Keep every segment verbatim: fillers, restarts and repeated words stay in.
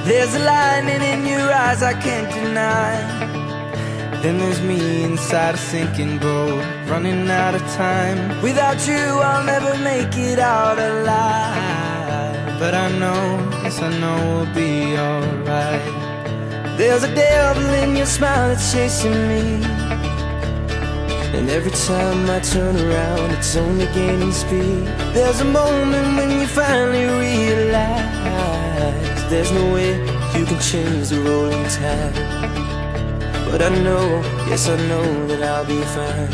There's a lightning in your eyes I can't deny. Then there's me inside a sinking boat, running out of time. Without you I'll never make it out alive. But I know, yes I know we'll be alright. There's a devil in your smile that's chasing me, and every time I turn around it's only gaining speed. There's a moment when you finally realize there's no way you can change the rolling tide. But I know, yes I know that I'll be fine.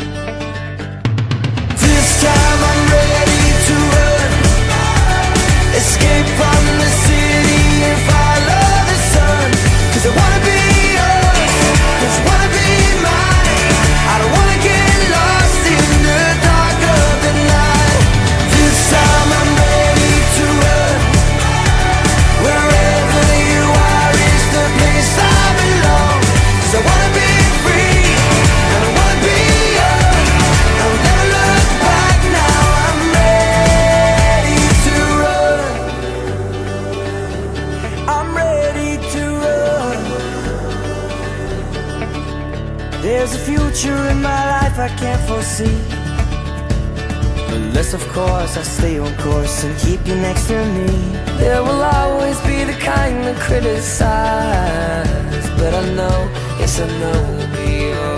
This time I'm ready to run, escape from the city and follow the sun. Cause I wanna be yours, cause I wanna be mine. I don't wanna get lost in the dark of the night. This time I'm ready to run, wherever you are is the place I belong. Cause I wanna be free, and I wanna be young. I'll never look back now, I'm ready to run. I'm ready to run. There's a future in my life I can't foresee, unless of course I stay on course and keep you next to me. There will always be the kind that criticize, but I know, yes I know we'll be alright.